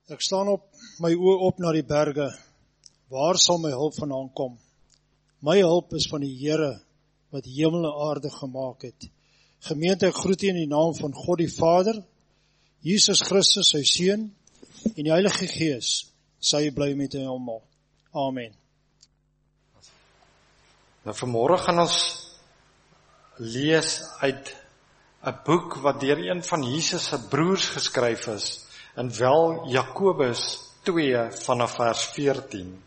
Ek staan op my oë op na die berge. Waar sal my hulp vandaan kom? My hulp is van die Here wat hemel en aarde gemaak het. Gemeente, ek groet u in die naam van God die Vader, Jesus Christus, sy Seun, en die Heilige Gees. Sy bly met u almal. Amen. Nou vanmôre gaan ons lees uit 'n boek wat deur een van Jesus se broers geskryf is, en wel Jakobus 2 vanaf vers 14.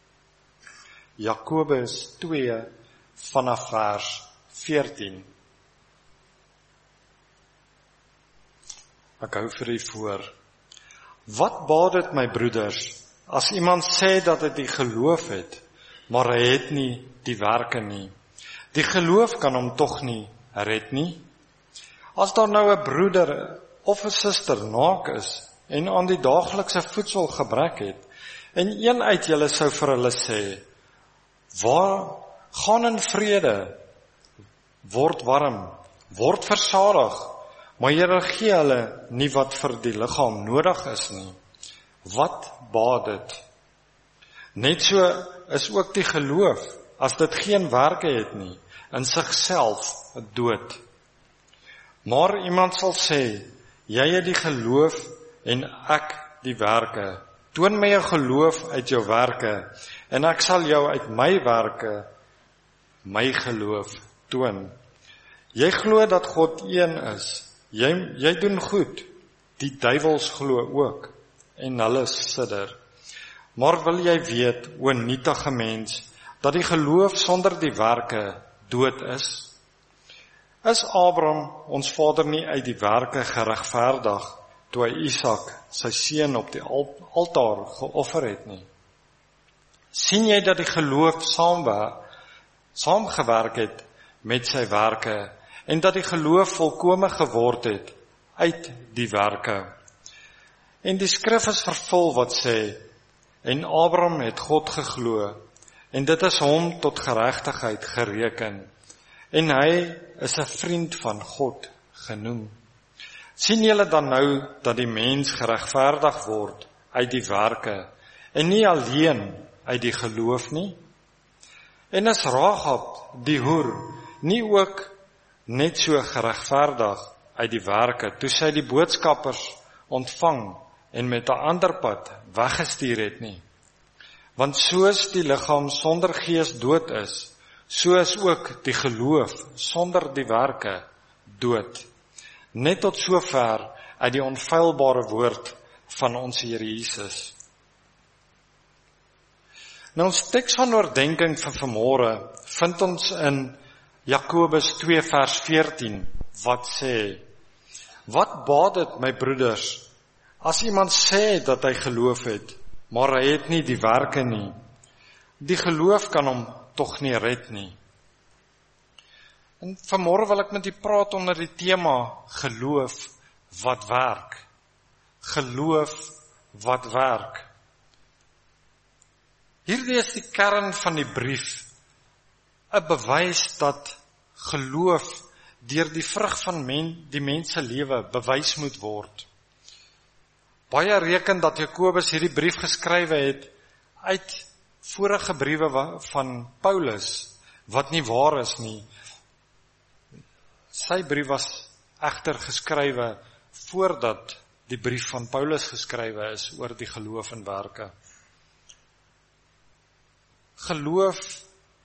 Jakobus 2 vanaf vers 14. Ek hou vir u voor. Wat baat dit my broeders, as iemand sê dat hy die geloof het, maar hy het nie die werke nie. Die geloof kan hom tog nie red nie. As daar nou 'n broeder of 'n suster naak is en aan die daaglikse voedsel gebrek het, en een uit julle sou vir hulle sê, gaan in vrede, word warm, word versadig, maar julle gee hulle nie wat vir die liggaam nodig is nie. Wat baat dit? Net so is ook die geloof, as dit geen werke het nie, in sigself dood. Maar iemand sal sê, jy het die geloof en ek die werke. Toon my 'n geloof uit jou werke, en ek sal jou uit my werke, my geloof toon. Jy glo dat God een is. Jy doen goed. Die duiwels glo ook, en hulle sidder. Maar wil jy weet, o nietige mens, dat die geloof sonder die werke dood is? Is Abraham, ons vader, nie uit die werke geregverdig, toe hy Isak, sy seun, op die altaar geoffer het nie? Sien jy dat die geloof saamgewerk het met sy werke, en dat die geloof volkome geword het uit die werke? En die skrif is vervul wat sê, en Abraham het God geglo, en dit is hom tot geregtigheid gereken, en hy is 'n vriend van God genoem. Sien julle dan nou dat die mens geregverdig word uit die werke, en nie alleen uit die geloof nie? En is Rahab, die hoer, nie ook net so geregverdig uit die werke, toe sy die boodskappers ontvang en met 'n ander pad weggestuur het nie? Want soos die liggaam sonder gees dood is, so is ook die geloof sonder die werke dood. Net tot sover uit die onfeilbare woord van ons Here Jesus. Nou ons teks van oordeenking van vanmôre vind ons in Jakobus 2 vers 14, wat sê, wat baat dit my broeders, as iemand sê dat hy geloof het, maar hy het nie die werke nie? Die geloof kan hom tog nie red nie. En vanmôre wil ek met u praat onder die tema geloof wat werk. Geloof wat werk. Hierdie is die kern van die brief, 'n bewys dat geloof deur die vrug van die mens se lewe bewys moet word. Baie reken dat Jakobus hierdie brief geskrywe het uit vorige briewe van Paulus, wat nie waar is nie. Sy brief was egter geskrywe voordat die brief van Paulus geskrywe is oor die geloof en werke. Geloof,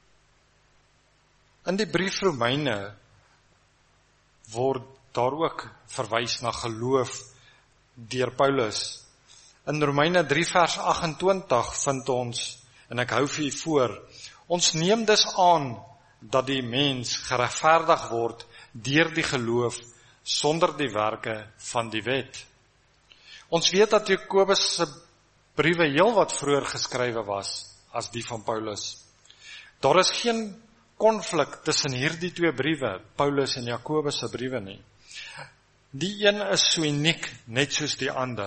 in die brief Romeine word daar ook verwys na geloof deur Paulus. In Romeine 3 vers 28 vind ons, en ek hou vir u voor, ons neem dus aan dat die mens geregverdig word deur die geloof sonder die werke van die wet. Ons weet dat Jakobus se briewe heel wat vroeër geskrywe was as die van Paulus. Daar is geen konflik tussen hierdie twee briewe, Paulus en Jakobus se briewe nie. Die een is so uniek, net soos die ander.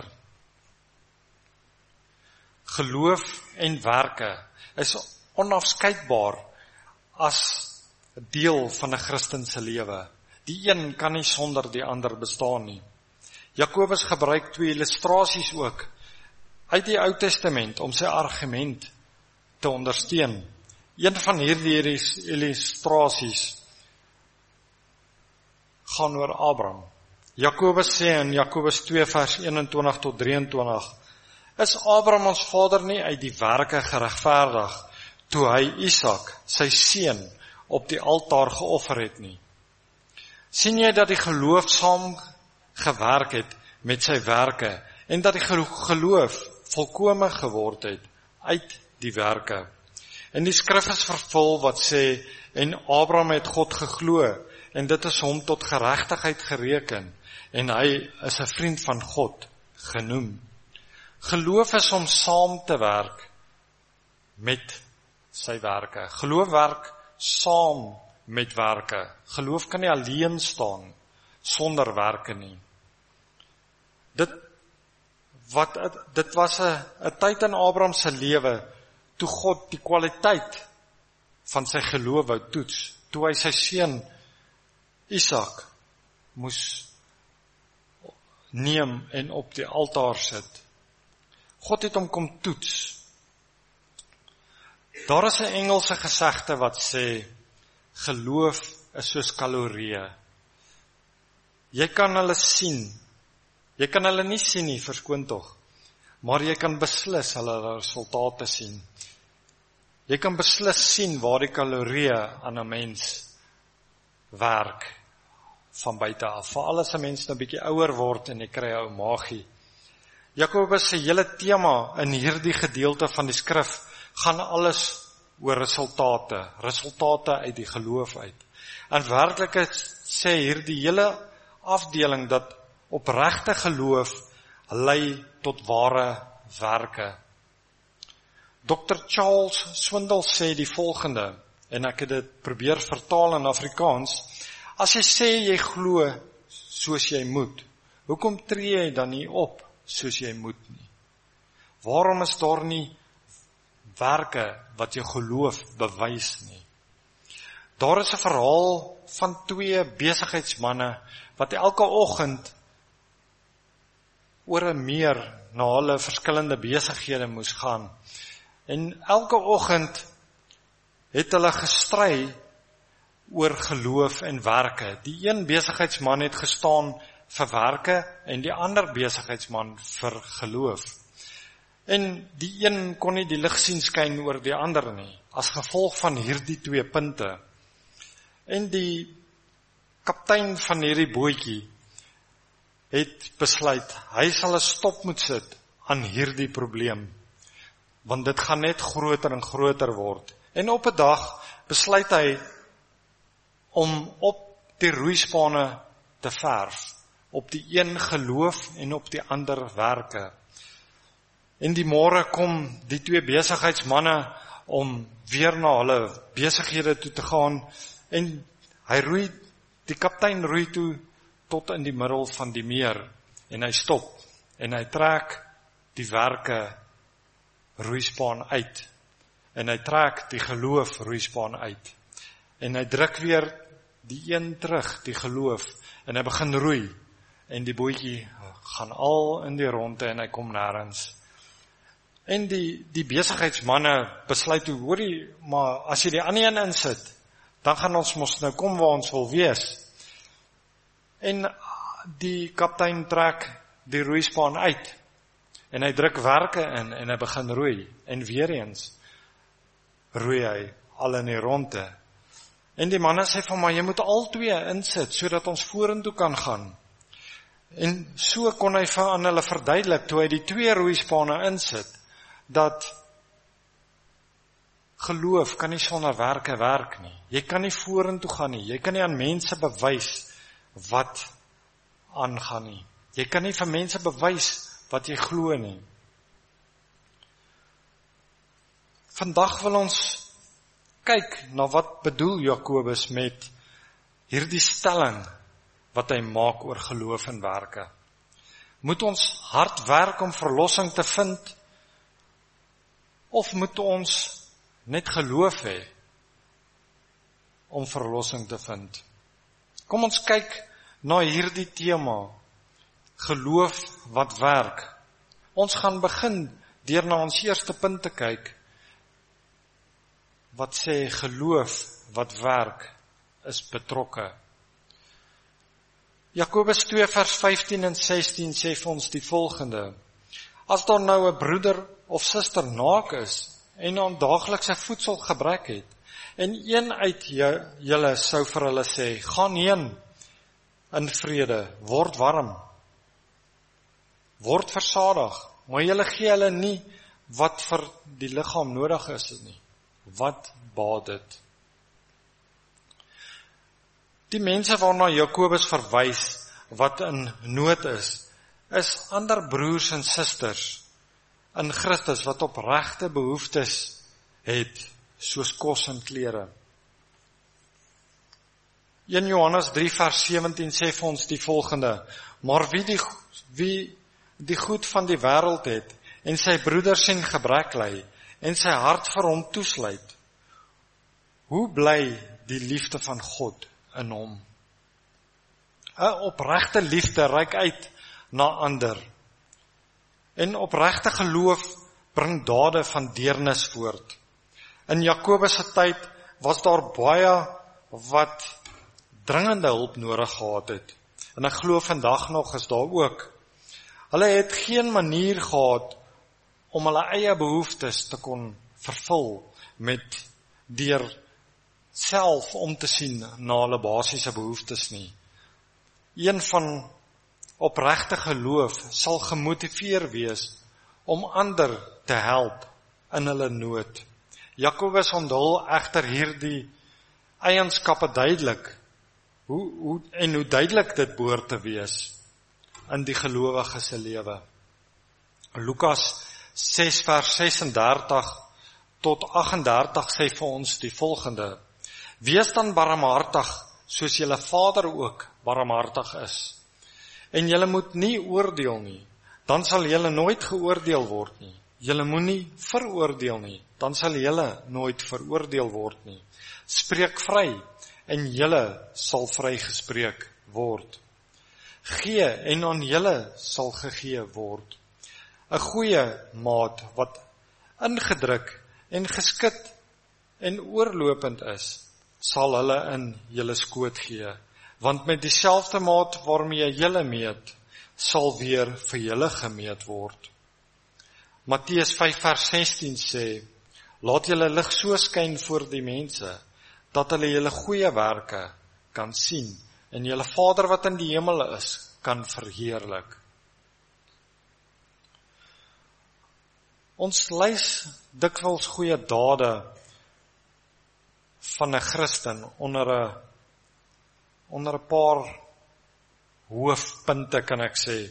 Geloof en werke is onafskeidbaar as 'n deel van 'n Christen se lewe. Die een kan nie sonder die ander bestaan nie. Jakobus gebruik twee illustrasies ook uit die Ou Testament om sy argument te ondersteun. Een van hierdie illustrasies gaan oor Abraham. Jakobus sê in Jakobus 2 vers 21 tot 23, is Abraham ons vader nie uit die werke geregverdig, toe hy Isak, sy seun, op die altaar geoffer het nie. Sien jy dat die geloof saam gewerk het met sy werke, en dat die geloof volkome geword het uit die werke. En die skrif is vervul wat sê, en Abraham het God geglo, en dit is hom tot geregtigheid gereken, en hy is 'n vriend van God genoem. Geloof is om saam te werk met sy werke. Geloof werk saam met werke. Geloof kan nie alleen staan sonder werke nie. Dit was 'n tyd in Abraham se lewe toe God die kwaliteit van sy geloof wou toets, toe hy sy seun Isak moes neem en op die altaar sit. God het hom kom toets. Daar is 'n Engelse gesegde wat sê, geloof is soos kalorieë. Jy kan hulle sien. Jy kan hulle nie sien nie, verskoon tog. Maar jy kan beslis hulle resultate sien. Jy kan beslis sien waar die kalorieë aan 'n mens werk van buite af. Veral as 'n mens nou 'n bietjie ouer word en jy kry 'n ou maagie. Jakobus se hele tema in hierdie gedeelte van die skrif gaan alles oor resultate uit die geloof uit. En werklikheid sê hierdie hele afdeling dat opregte geloof lei tot ware werke. Dr. Charles Swindoll sê die volgende, en ek het dit probeer vertaal in Afrikaans: as jy sê jy glo soos jy moet, hoekom tree jy dan nie op soos jy moet nie? Waarom is daar nie werke wat jou geloof bewys nie? Daar is 'n verhaal van 2 besigheidsmanne wat elke oggend oor 'n meer na hulle verskillende besighede moes gaan. En elke oggend het hulle gestry oor geloof en werke. Die een besigheidsman het gestaan vir werke en die ander besigheidsman vir geloof. En die een kon nie die lig sien skyn oor die ander nie, as gevolg van hierdie 2 punte. En die kaptein van hierdie bootjie het besluit, hy sal 'n stop moet sit aan hierdie probleem, want dit gaan net groter en groter word. En op 'n dag besluit hy om op die roeispane te verf, op die een geloof en op die ander werke. En die môre kom die 2 besigheidsmanne om weer na hulle besighede toe te gaan, en die kaptein roei toe tot in die middel van die meer, en hy stop, en hy trek die werke roeispaan uit, en hy trek die geloof roeispaan uit, en hy druk weer die een terug, die geloof, en hy begin roei, en die bootjie gaan al in die ronde, en hy kom nêrens. En die besigheidsmanne besluit toe, hoorie, maar as jy die ander een insit, dan gaan ons mos nou kom waar ons wil wees. En die kaptein trek die roeispaan uit, en hy druk werke in, en hy begin roei, en weer eens roei hy al in die ronde. En die manne sê van, maar jy moet al 2 insit, sodat ons vorentoe kan gaan. En so kon hy aan hulle verduidelik, toe hy die 2 roeispane insit, dat geloof kan nie sonder werke werk nie. Jy kan nie vorentoe gaan nie. Jy kan nie aan mense bewys wat aangaan nie. Jy kan nie vir mense bewys wat jy glo nie. Vandag wil ons kyk na wat bedoel Jakobus met hierdie stelling wat hy maak oor geloof en werke. Moet ons hard werk om verlossing te vind, of moet ons net geloof hê om verlossing te vind? Kom ons kyk na hierdie tema, geloof wat werk, Ons gaan begin deur na ons eerste punt te kyk, wat sê geloof wat werk is betrokke. Jakobus 2 vers 15 en 16 sê vir ons die volgende: As daar nou 'n broeder of suster naak is en aan daaglikse voedsel gebrek het, en een uit julle sou vir hulle sê, gaan heen in vrede, word warm, word versadig, maar julle gee hulle nie wat vir die liggaam nodig is nie. Wat baat dit? Die mense waarna Jakobus verwys, wat in nood is ander broers en susters in Christus wat opregte behoeftes het, soos kos en klere. 1 Johannes 3 vers 17 sê vir ons die volgende: Maar wie die goed van die wêreld het, en sy broeders in gebrek ly, en sy hart vir hom toesluit, hoe bly die liefde van God in hom? 'n Opregte liefde reik uit na ander. En opregte geloof bring dade van deernis voort. In Jakobus se tyd was daar baie wat dringende hulp nodig gehad het. En ek glo vandag nog is daar ook. Hulle het geen manier gehad om hulle eie behoeftes te kon vervul met deur self om te sien na hulle basiese behoeftes nie. Een van opregte geloof sal gemotiveer wees om ander te help in hulle nood. Jakobus onthul egter hierdie eienskappe duidelik, hoe duidelik dit behoort te wees in die gelowige se lewe. Lukas 6 vers 36 tot 38 sê vir ons die volgende: Wees dan barmhartig, soos julle Vader ook barmhartig is. En julle moet nie oordeel nie, dan sal julle nooit geoordeel word nie. Julle moenie veroordeel nie, dan sal julle nooit veroordeel word nie. Spreek vry, en julle sal vrygespreek word. Gee, en aan julle sal gegee word. 'n Goeie maat wat ingedruk en geskit en oorlopend is, sal hulle in julle skoot gee. Want met dieselfde maat waarmee julle meet, sal weer vir julle gemeet word. Matteus 5 vers 16 sê: Laat julle lig so skyn voor die mense, dat hulle julle goeie werke kan sien, en julle Vader wat in die hemel is, kan verheerlik. Ons lees dikwels goeie dade van 'n Christen onder 'n paar hoofpunte, kan ek sê.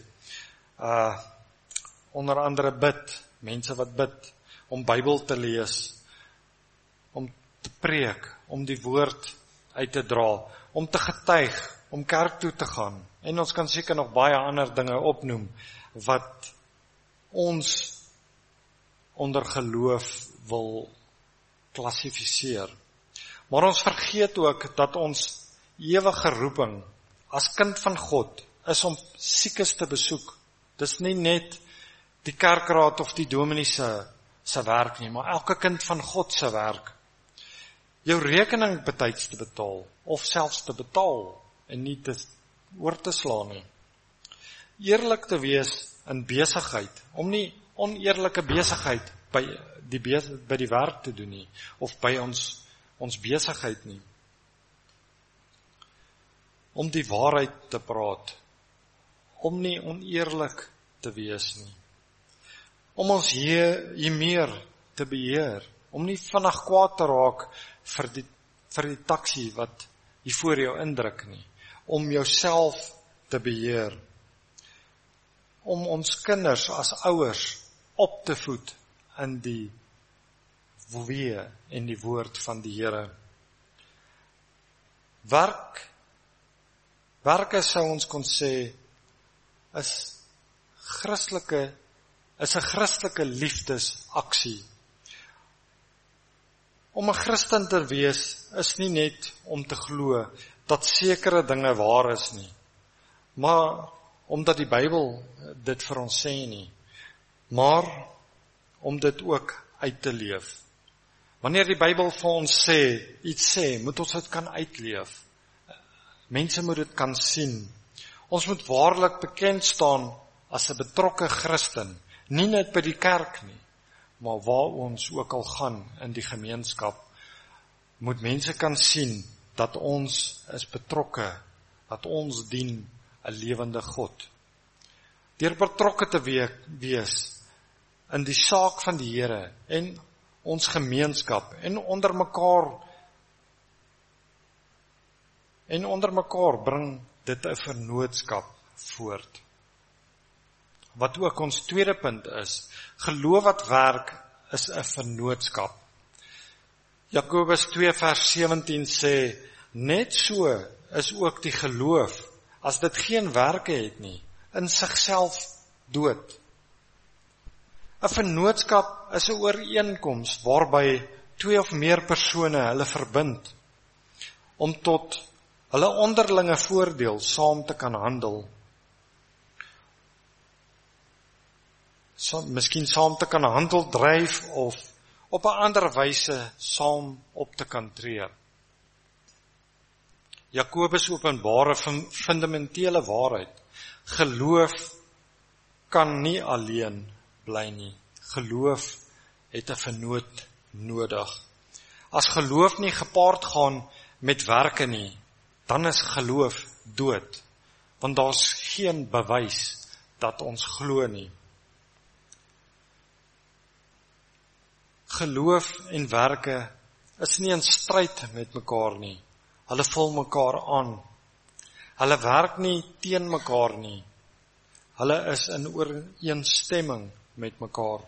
Onder andere bid, mense wat bid, om Bybel te lees, om te preek, om die woord uit te dra, om te getuig, om kerk toe te gaan. En ons kan seker nog baie ander dinge opnoem, wat ons onder geloof wil klassifiseer. Maar ons vergeet ook dat ons ewige roeping as kind van God is om siekes te besoek. Dis nie net die kerkraad of die dominee se werk nie, maar elke kind van God se werk. Jou rekening betyds te betaal, of selfs te betaal, en nie oor te slaan nie. Eerlik te wees in besigheid, om nie oneerlike besigheid by die werk te doen nie, of by ons besigheid nie. Om die waarheid te praat, om nie oneerlik te wees nie. Om ons meer te beheer, om nie vinnig kwaad te raak vir die taxi wat hier voor jou indruk nie, om jouself te beheer, om ons kinders as ouers op te voed in die wee en die woord van die Here. Werke sou ons kon sê is 'n Christelike liefdesaksie. Om 'n Christen te wees is nie net om te glo dat sekere dinge waar is nie, maar omdat die Bybel dit vir ons sê nie. maar om dit ook uit te leef. Wanneer die Bybel vir ons iets sê, moet ons dit kan uitleef. Mense moet dit kan sien. Ons moet waarlik bekend staan as 'n betrokke Christen, nie net by die kerk nie, maar waar ons ook al gaan in die gemeenskap, moet mense kan sien dat ons is betrokke, dat ons dien 'n lewende God. Deur betrokke te wees in die saak van die Here en ons gemeenskap en onder mekaar bring dit 'n vennootskap voort. Wat ook ons tweede punt is, geloof wat werk is 'n vennootskap. Jakobus 2 vers 17 sê, net so is ook die geloof, as dit geen werke het nie, in sigself dood. 'n Vennootskap is 'n ooreenkoms waarby 2 of meer persone hulle verbind, om tot hulle onderlinge voordeel saam te kan handel. Miskien saam te kan handel dryf of op 'n ander wyse saam op te kan tree. Jakobus openbaar 'n fundamentele waarheid. Geloof kan nie alleen bly nie. Geloof het 'n vennoot nodig. As geloof nie gepaard gaan met werke nie, dan is geloof dood, want daar's geen bewys dat ons glo nie. Geloof en werke is nie in stryd met mekaar nie. Hulle vul mekaar aan. Hulle werk nie teen mekaar nie. Hulle is in ooreenstemming met mekaar.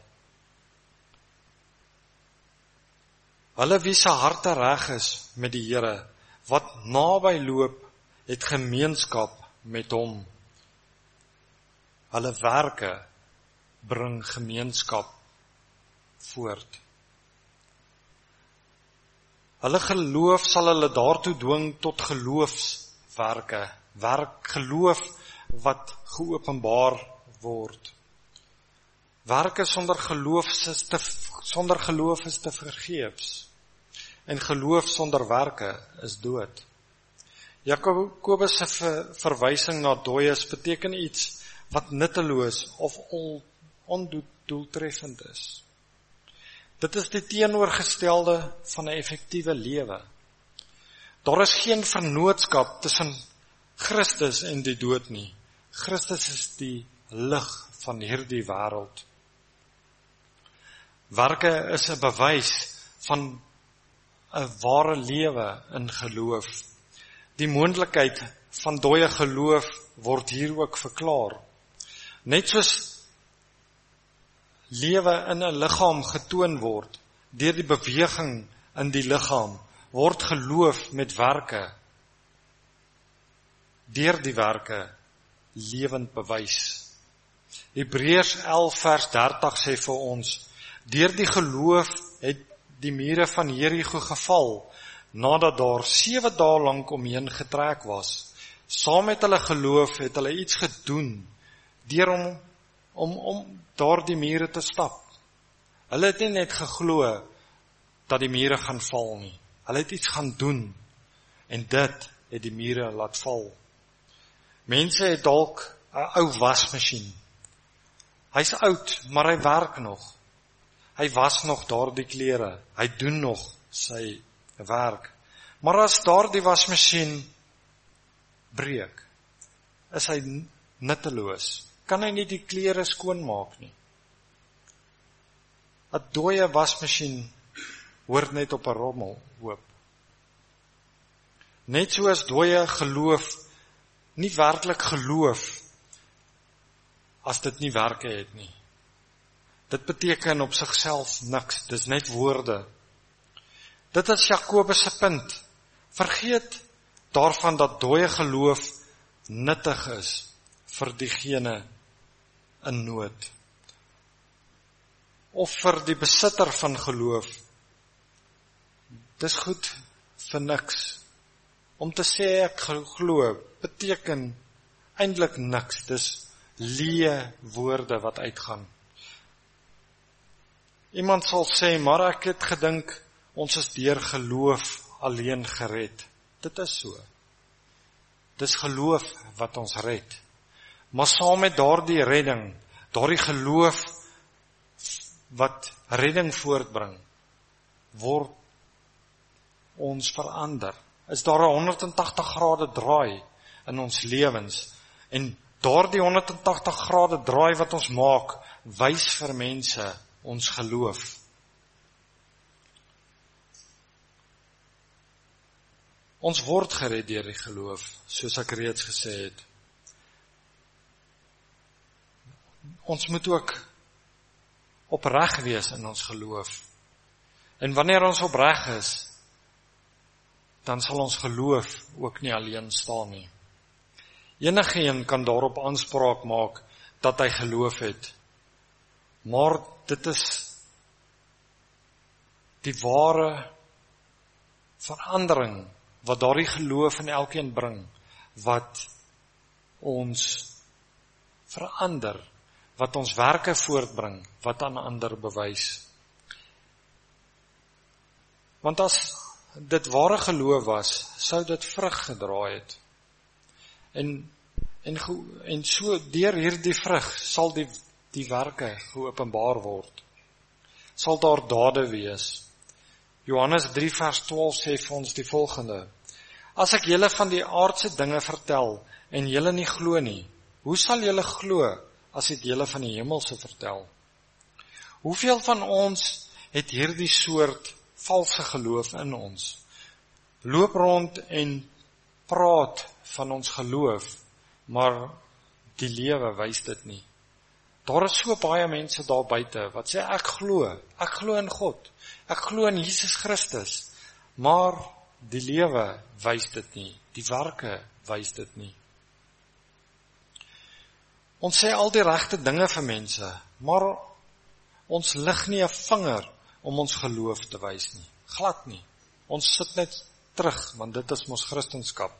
Hulle wie se harte reg is met die Here, wat naby loop, het gemeenskap met hom. Hulle werke bring gemeenskap voort. Hulle geloof sal hulle daartoe dwing tot geloofswerke, geloof wat geopenbaar word. Werke sonder geloof is te vergeefs, en geloof sonder werke is dood. Jakobus se verwysing na dooies beteken iets wat nutteloos of ondoeltreffend is. Dit is die teenoorgestelde van 'n effektiewe lewe. Daar is geen vennootskap tussen Christus en die dood nie. Christus is die lig van hierdie wêreld. Werke is 'n bewys van 'n ware lewe in geloof. Die moontlikheid van dooie geloof word hier ook verklaar. Net soos lewe in 'n liggaam getoon word, deur die beweging in die liggaam, word geloof met werke, deur die werke, lewend bewys. Hebreërs 11 vers 30 sê vir ons, deur die geloof het die mure van Jerigo geval, nadat daar 7 dae lank omheen getrek was. Saam met hulle geloof het hulle iets gedoen, deur om daardie mure te stap. Hulle het nie net geglo dat die mure gaan val nie. Hulle het iets gaan doen, en dit het die mure laat val. Mense het dalk 'n ou wasmasjien. Hy's oud, maar hy werk nog. Hy was nog daardie klere. Hy doen nog sy werk. Maar as daardie wasmasjien breek, is hy nutteloos. Kan hy nie die klere skoonmaak nie. 'n dooie wasmasjien hoort net op 'n rommel hoop. Net so as dooie geloof nie werklik geloof as dit nie werke het nie. Dit beteken op sigself niks, dis net woorde. Dit is Jakobus se punt. Vergeet daarvan dat dooie geloof nuttig is vir diegene in nood. Of vir die besitter van geloof. Dis goed vir niks. Om te sê ek glo, beteken eintlik niks. Dis leë woorde wat uitgaan. Iemand sal sê, maar ek het gedink, ons is deur geloof alleen gered. Dit is so. Dis geloof wat ons red. Maar saam met daardie redding, daardie geloof wat redding voortbring, word ons verander. Is daar 'n 180 grade draai in ons lewens. En daardie 180 grade draai wat ons maak, wys vir mense ons geloof. Ons word gered deur die geloof, soos ek reeds gesê het. Ons moet ook opreg wees in ons geloof. En wanneer ons opreg is, dan sal ons geloof ook nie alleen staan nie. Enigeen kan daarop aanspraak maak dat hy geloof het. Maar dit is die ware verandering wat daardie geloof in elkeen bring, wat ons verander, wat ons werke voortbring, wat aan ander bewys. Want as dit ware geloof was, sou dit vrug gedra het. En so deur hierdie vrug sal die werke geopenbaar word. Sal daar dade wees. Johannes 3 vers 12 sê vir ons die volgende: As ek julle van die aardse dinge vertel en julle nie glo nie, hoe sal julle glo as ek julle van die hemelse vertel? Hoeveel van ons het hierdie soort valse geloof in ons? Loop rond en praat van ons geloof, maar die lewe wys dit nie. Daar is so baie mense daar buite wat sê ek glo in God, ek glo in Jesus Christus, maar die lewe wys dit nie, die werke wys dit nie. Ons sê al die regte dinge vir mense, maar ons lig nie 'n vinger om ons geloof te wys nie, glad nie. Ons sit net terug, want dit is ons Christendom.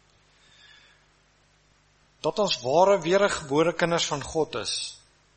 Dat ons ware wedergebore kinders van God is,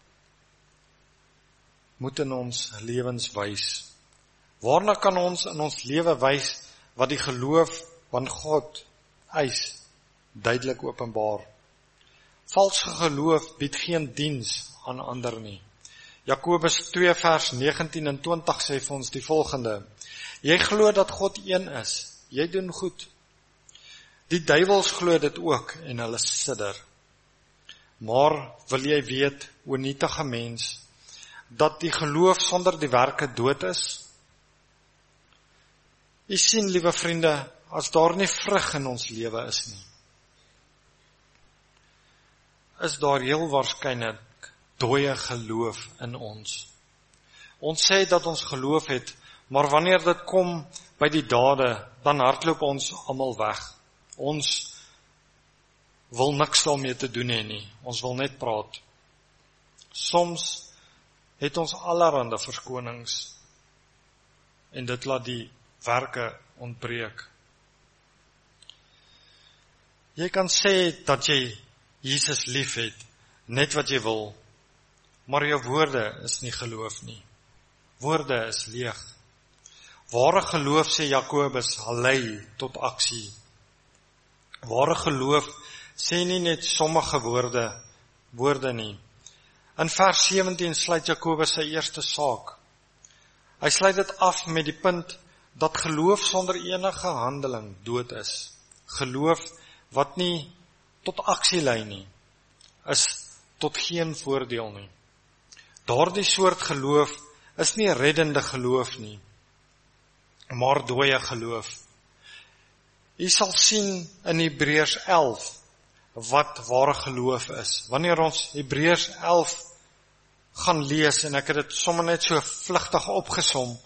moet in ons lewens wys. Waarna kan ons in ons lewe wys wat die geloof van God eis, duidelik openbaar? Valse geloof bied geen diens aan ander nie. Jakobus 2 vers 19 en 20 sê vir ons die volgende: Jy glo dat God een is, jy doen goed. Die duiwels glo dit ook en hulle sidder. Maar wil jy weet, o nietige mens, dat die geloof sonder die werke dood is? Jy sien, liewe vriende, as daar nie vrug in ons lewe is nie, is daar heel waarskynlik dooie geloof in ons. Ons sê dat ons geloof het, maar wanneer dit kom by die dade, dan hardloop ons almal weg. Ons wil niks daarmee te doen hê nie, ons wil net praat. Soms het ons allerhande verskonings, en dit laat die werke ontbreek. Jy kan sê dat jy Jesus lief het, net wat jy wil, maar jou woorde is nie geloof nie. Woorde is leeg. Ware geloof, sê Jakobus, lei tot aksie. Ware geloof sê nie net sommige woorde nie. In vers 17 sluit Jakobus sy eerste saak. Hy sluit dit af met die punt dat geloof sonder enige handeling dood is. Geloof wat nie tot aksie lei nie, is tot geen voordeel nie. Daardie soort geloof is nie reddende geloof nie, maar dooie geloof. Jy sal sien in Hebreërs 11 wat ware geloof is. Wanneer ons Hebreërs 11 gaan lees, en ek het dit sommer net so vlugtig opgesom,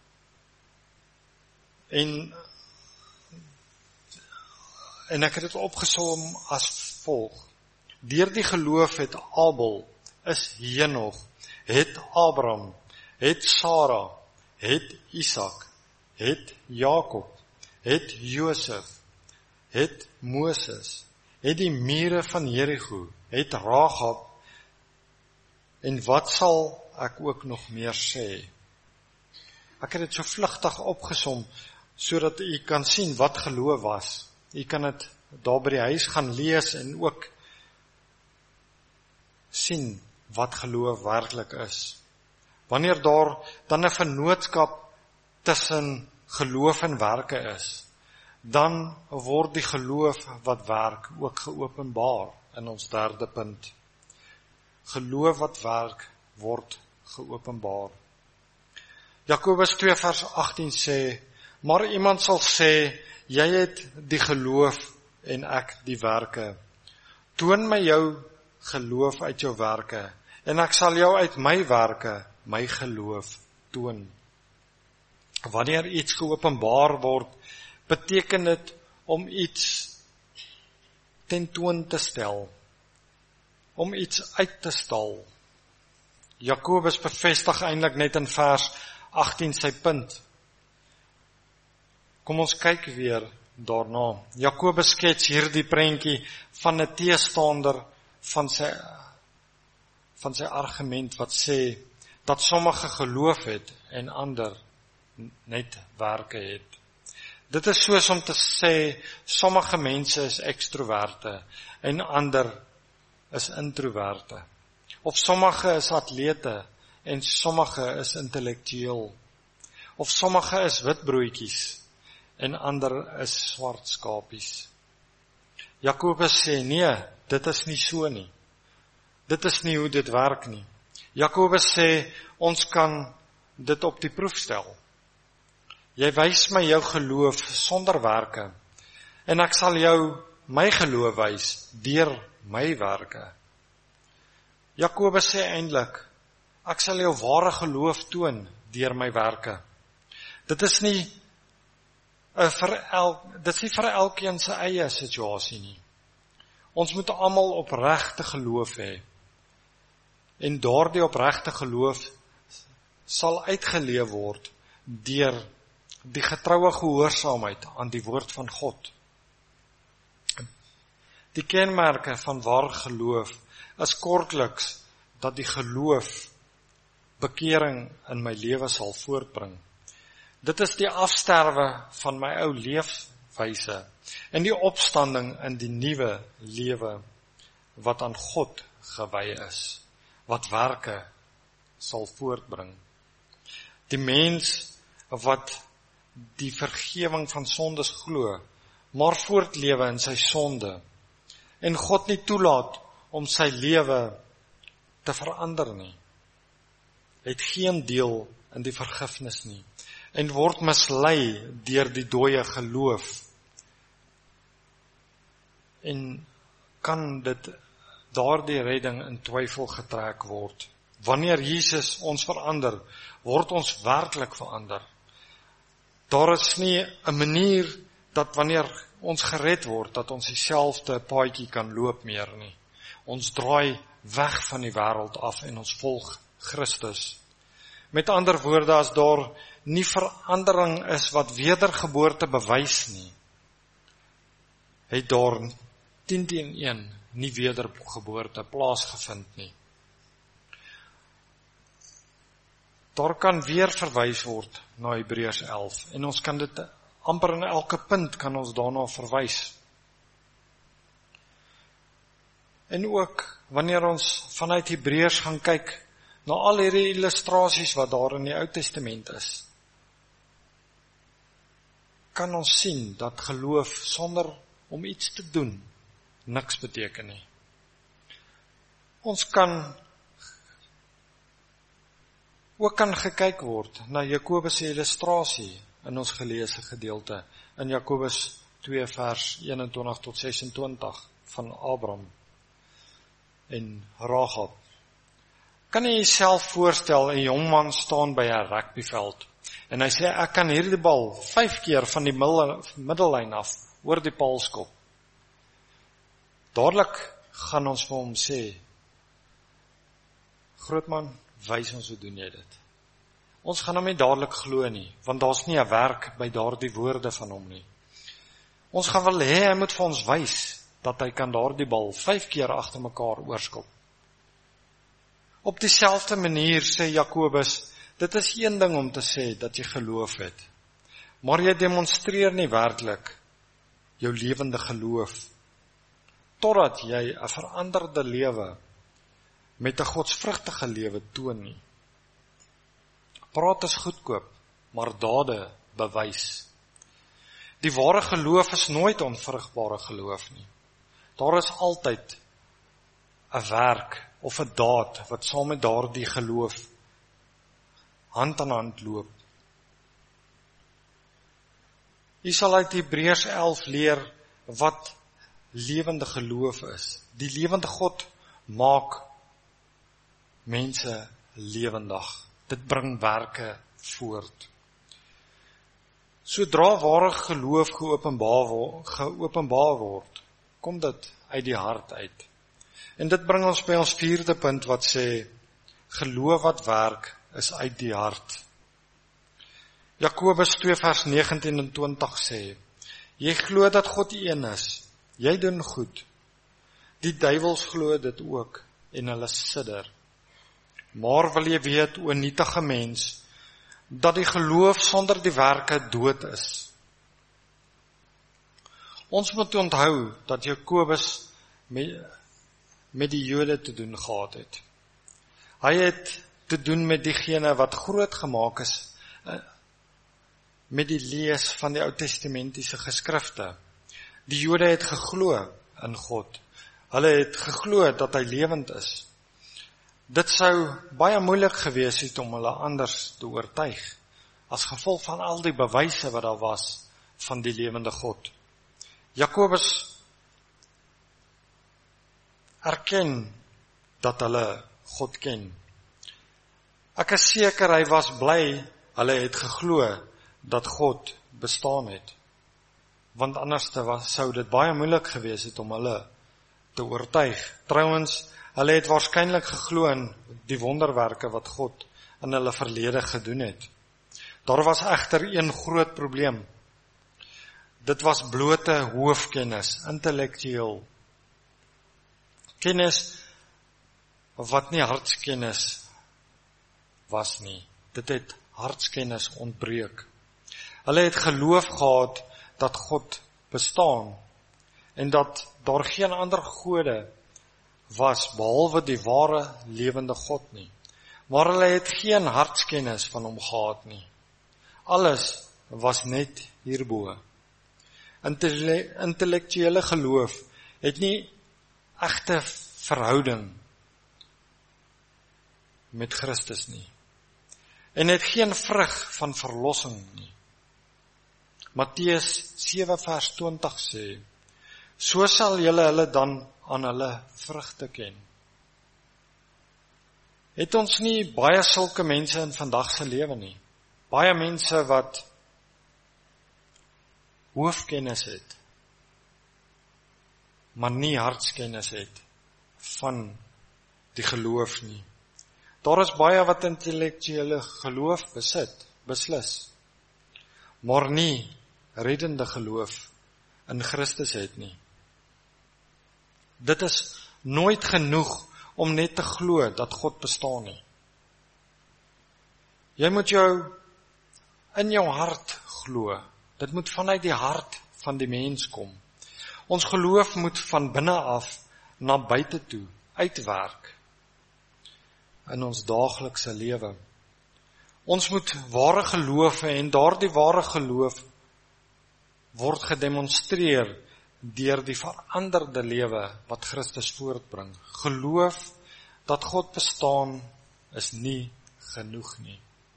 en ek het dit opgesom as volg. Deur die geloof het Abel, is Henog, het Abraham, het Sara, het Isak, het Jakob, het Josef, het Moses, het die mure van Jericho, het Rahab, en wat sal ek ook nog meer sê? Ek het dit so vlugtig opgesom, sodat u kan sien wat geloof was. U kan dit daar by die huis gaan lees en ook sien wat geloof werklik is. Wanneer daar dan 'n vennootskap tussen geloof en werke is, dan word die geloof wat werk ook geopenbaar in ons derde punt. Geloof wat werk word geopenbaar. Jakobus 2 vers 18 sê, maar iemand sal sê, jy het die geloof en ek die werke. Toon my jou geloof uit jou werke, en ek sal jou uit my werke, my geloof toon. Wanneer iets geopenbaar word, beteken dit om iets tentoon te stel, om iets uit te stal. Jakobus bevestig eintlik net in vers 18 sy punt. Kom ons kyk weer daarna. Jakobus skets hierdie prentjie van 'n teestander van sy argument wat sê dat sommige geloof het en ander net werke het. Dit is soos om te sê sommige mense is ekstroverte en ander is introverte. Of sommige is atlete en sommige is intellektueel. Of sommige is witbroodjies en ander is swart skapies. Jakobus sê nee, dit is nie so nie. Dit is nie hoe dit werk nie. Jakobus sê ons kan dit op die proef stel. Jy wys my jou geloof sonder werke en ek sal jou my geloof wys deur my werke. Jakobus sê eintlik, ek sal jou ware geloof toon deur my werke. Dit is nie vir elkeen sy eie situasie nie. Ons moet almal opregte geloof hê. En daardie opregte geloof sal uitgeleef word deur die getroue gehoorsaamheid aan die woord van God. Die kenmerke van ware geloof is kortliks dat die geloof bekering in my lewe sal voortbring. Dit is die afsterwe van my ou leefwyse en die opstanding in die nuwe lewe wat aan God gewy is, wat werke sal voortbring. Die mens wat die vergewing van sondes glo, maar voortlewe in sy sonde en God nie toelaat om sy lewe te verander nie, het geen deel in die vergifnis nie en word mislei deur die dooie geloof en kan dit daardie redding in twyfel getrek word. Wanneer Jesus ons verander, word ons werklik verander. Daar is nie 'n manier dat wanneer ons gered word, dat ons dieselfde paadjie kan loop meer nie. Ons draai weg van die wêreld af en ons volg Christus. Met ander woorde, as daar nie verandering is wat wedergeboorte bewys nie, het daar 10-1 nie wedergeboorte plaasgevind nie. Daar kan weer verwys word na Hebreërs 11 en ons kan dit amper in elke punt kan ons daarna verwys. En ook wanneer ons vanuit Hebreërs gaan kyk na al hierdie illustrasies wat daar in die Ou Testament is, kan ons sien dat geloof sonder om iets te doen niks beteken nie. Ons kan ook gekyk word na Jakobus se illustrasie in ons geleesde gedeelte in Jakobus 2 vers 21 tot 26 van Abraham en Rahab. Kan jy jouself voorstel, 'n jong man staan by 'n rugbyveld en hy sê ek kan hierdie bal 5 keer van die middellyn af oor die paal skop. Dadelik gaan ons vir hom sê, grootman, wys ons hoe doen jy dit. Ons gaan hom nie dadelik glo nie, want daar's nie 'n werk by daardie woorde van hom nie. Ons gaan wil hê hy moet vir ons wys dat hy kan daardie bal 5 keer agter mekaar oorskop. Op dieselfde manier sê Jakobus Dit is een ding om te sê dat jy geloof het, maar jy demonstreer nie werklik jou lewende geloof, totdat jy 'n veranderde lewe met 'n godsvrugtige lewe toon nie. Praat is goedkoop, maar dade bewys. Die ware geloof is nooit onvrugbare geloof nie. Daar is altyd 'n werk of 'n daad wat saam met daardie geloof hand aan hand loop. Jy sal uit Hebreërs 11 leer wat lewende geloof is. Die lewende God maak mense lewendig. Dit bring werke voort. Sodra ware geloof geopenbaar word, kom dit uit die hart uit. En dit bring ons by ons 4de punt wat sê, geloof wat werk is uit die hart. Jakobus 2 vers 19 en 20 sê, jy glo dat God een is, jy doen goed. Die duiwels glo dit ook en hulle sidder. Maar wil jy weet, o nietige mens, dat die geloof sonder die werke dood is. Ons moet onthou dat Jakobus met die Jode te doen gehad het. Hy het te doen met diegene wat groot gemaak is met die lees van die Oud-testamentiese geskrifte. Die Jode het geglo in God. Hulle het geglo dat hy lewend is. Dit sou baie moeilik gewees het om hulle anders te oortuig, as gevolg van al die bewyse wat daar was van die lewende God. Jakobus erken dat hulle God ken. Ek is seker hy was bly, hulle het geglo dat God bestaan het. Want anders sou dit baie moeilik gewees het om hulle te oortuig. Trouwens, hulle het waarskynlik geglo in die wonderwerke wat God in hulle verlede gedoen het. Daar was egter een groot probleem. Dit was blote hoofkennis, intellektueel. Kennis wat nie hartskennis was nie. Dit het hartskennis ontbreek. Hulle het geloof gehad dat God bestaan en dat daar geen ander gode was behalwe die ware lewende God nie. Maar hulle het geen hartskennis van hom gehad nie. Alles was net hierbo. Intellektuele geloof het nie egte verhouding met Christus nie. En het geen vrug van verlossing nie. Matteus 7 vers 20 sê, so sal julle hulle dan aan hulle vrugte ken. Het ons nie baie sulke mense in vandag se lewe nie? Baie mense wat hoofkennis het, maar nie hartskennis het van die geloof nie. Daar is baie wat intellektuele geloof besit, beslis, maar nie reddende geloof in Christus het nie. Dit is nooit genoeg om net te glo dat God bestaan nie. Jy moet in jou hart glo. Dit moet vanuit die hart van die mens kom. Ons geloof moet van binne af na buite toe uitwerk in ons daaglikse lewe. Ons moet ware geloof hê en daardie ware geloof word gedemonstreer deur die veranderde lewe wat Christus voortbring. Geloof dat God bestaan is nie genoeg nie.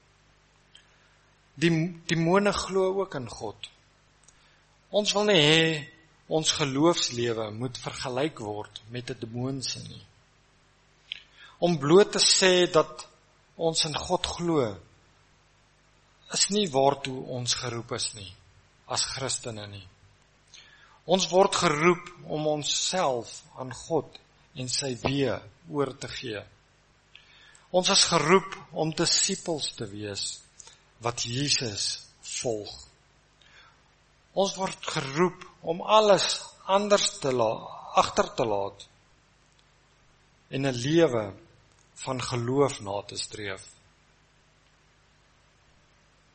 Die demone glo ook in God. Ons wil nie hê ons geloofslewe moet vergelyk word met 'n demoonse nie. Om bloot te sê dat ons in God glo, is nie waartoe ons geroep is nie, as Christene nie. Ons word geroep om onsself aan God en sy weë oor te gee. Ons is geroep om disippels te wees, wat Jesus volg. Ons word geroep om alles anders agter te laat en 'n lewe van geloof na te streef.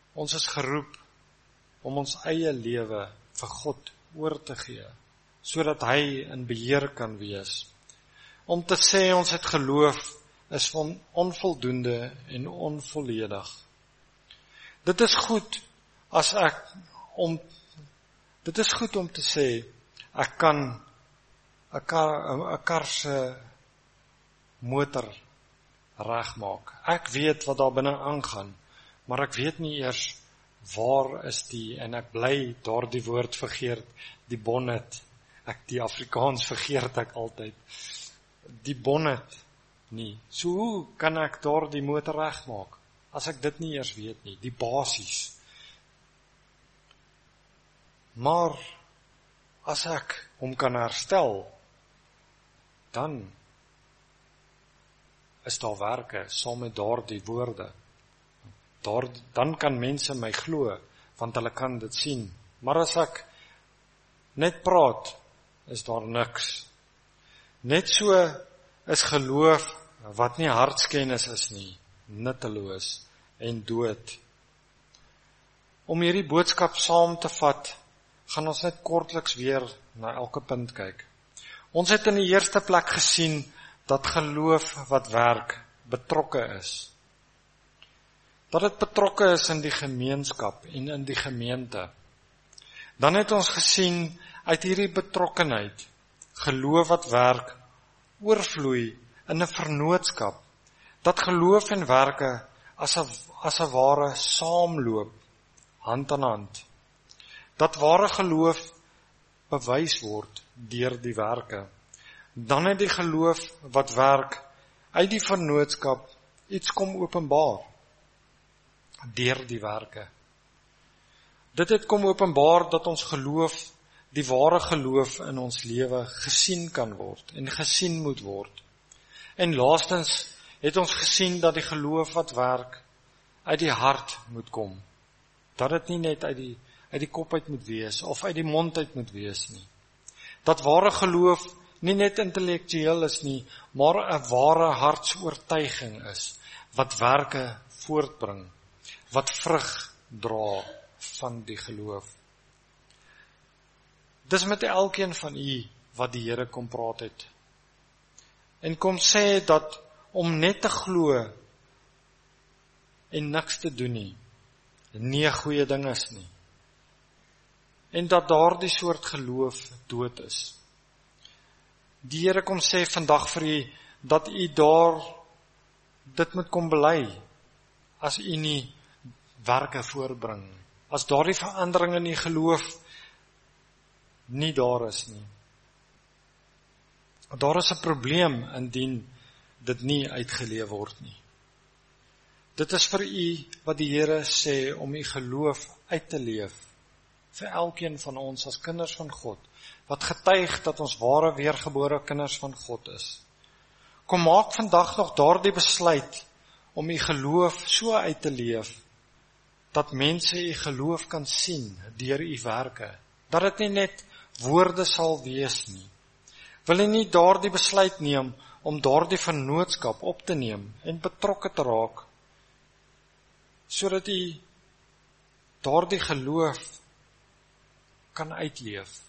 Ons is geroep om ons eie lewe vir God oor te gee, sodat hy in beheer kan wees. Om te sê ons het geloof is onvoldoende en onvolledig. Dit is goed om te sê ek kan 'n kar se motor regmaak. Ek weet wat daar binne aangaan, maar ek weet nie eers waar is die, en ek bly daardie woord vergeet, die bonnet. Die Afrikaans vergeet ek altyd. Die bonnet nie. So hoe kan ek daardie motor regmaak, as ek dit nie eers weet nie, die basies. Maar as ek hom kan herstel, dan is daar werke saam met daardie woorde. Dan kan mense my glo, want hulle kan dit sien. Maar as ek net praat, is daar niks. Net so is geloof wat nie hartskennis is nie, nutteloos en dood. Om hierdie boodskap saam te vat, gaan ons net kortliks weer na elke punt kyk. Ons het in die eerste plek gesien dat geloof wat werk betrokke is. Dat dit betrokke is in die gemeenskap en in die gemeente. Dan het ons gesien uit hierdie betrokkenheid, geloof wat werk, oorvloei in 'n vennootskap, dat geloof en werke as 'n ware saamloop, hand aan hand. Dat ware geloof bewys word deur die werke. Dan het die geloof wat werk uit die vennootskap iets kom openbaar deur die werke. Dit het kom openbaar dat ons geloof, die ware geloof in ons lewe gesien kan word en gesien moet word. En laastens het ons gesien dat die geloof wat werk uit die hart moet kom. Dat dit nie net uit die kop uit moet wees of uit die mond uit moet wees nie. Dat ware geloof nie net intellektueel is nie, maar 'n ware hartsoortuiging is wat werke voortbring, wat vrug dra van die geloof. Dis met elkeen van u wat die Here kom praat het. En kom sê dat om net te glo en niks te doen nie 'n goeie ding is nie. En dat daardie soort geloof dood is. Die Here kom sê vandag vir u dat u dit moet kom bely as u nie werke voorbring. As daardie verandering in die geloof nie daar is nie. Daar is 'n probleem indien dit nie uitgeleef word nie. Dit is vir u wat die Here sê om u geloof uit te leef. Vir elkeen van ons as kinders van God, wat getuig dat ons ware weergebore kinders van God is. Kom maak vandag nog daardie besluit om u geloof so uit te leef, dat mense u geloof kan sien deur u werke. Dat dit nie net woorde sal wees nie. Wil u nie daardie besluit neem om daardie vennootskap op te neem en betrokke te raak, sodat u daardie geloof kan uitleef.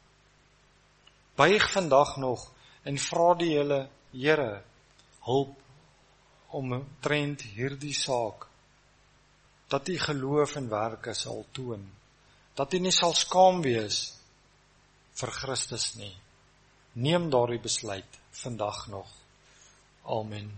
Buig vandag nog en vra die Here hulp omtrent hierdie saak, dat u geloof en werke sal toon, dat u nie sal skaam wees vir Christus nie. Neem daardie besluit vandag nog. Amen.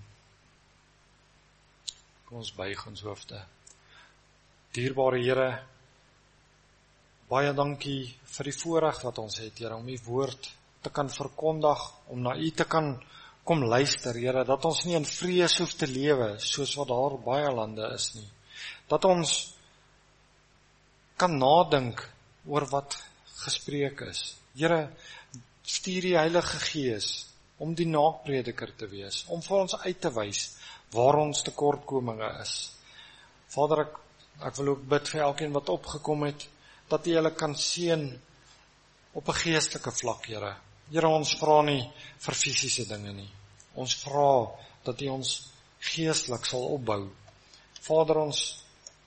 Kom ons buig ons hoofde. Dierbare Here, baie dankie vir die voorreg wat ons het, Here, om u woord te kan verkondig, om na u te kan kom luister, Here, dat ons nie in vrees hoef te lewe, soos wat daar baie lande is nie. Dat ons kan nadink oor wat gespreek is. Here, stuur die Heilige Gees om die naprediker te wees, om vir ons uit te wys waar ons tekortkominge is. Vader, ek wil ook bid vir elkeen wat opgekom het, dat U hulle kan seën op 'n geestelike vlak, Here. Here, ons vra nie vir fisiese dinge nie. Ons vra dat U ons geestelik sal opbou. Vader, ons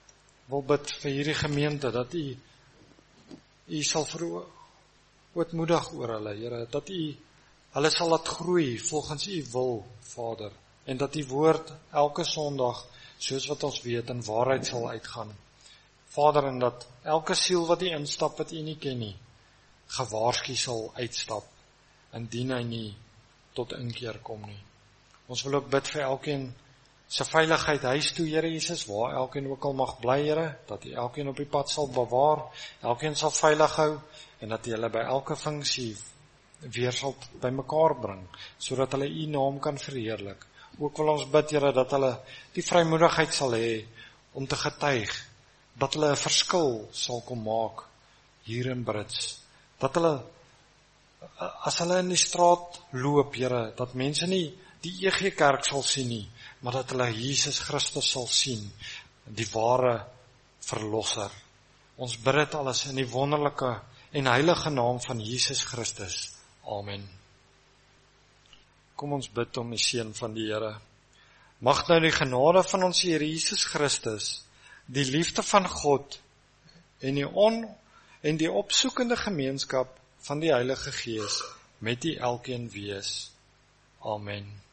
wil bid vir hierdie gemeente, dat U sal verootmoedig oor hulle, Here, dat U hulle sal laat groei volgens U wil, Vader, en dat U woord elke Sondag, soos wat ons weet, in waarheid sal uitgaan. Vader, en dat elke siel wat U instap, wat U nie ken nie, gewaarsku sal uitstap, indien hy nie tot inkeer kom nie. Ons wil ook bid vir elkeen se veiligheid huis toe, Here Jesus, waar elkeen ook al mag bly, Here, dat U elkeen op die pad sal bewaar, elkeen sal veilig hou, en dat U hulle by elke funksie weer sal bymekaar bring, sodat hulle U naam kan verheerlik. Ook wil ons bid, Here, dat hulle die vrymoedigheid sal hê om te getuig, dat hulle 'n verskil sal kom maak hier in Brits. Dat hulle, as hulle in die straat loop, Here, dat mense nie die EG Kerk sal sien nie, maar dat hulle Jesus Christus sal sien, die ware verlosser. Ons bid dit alles in die wonderlike en heilige naam van Jesus Christus. Amen. Kom ons bid om die seën van die Here. Mag nou die genade van ons Here Jesus Christus, die liefde van God en die opsoekende gemeenskap van die Heilige Gees met U elkeen wees. Amen.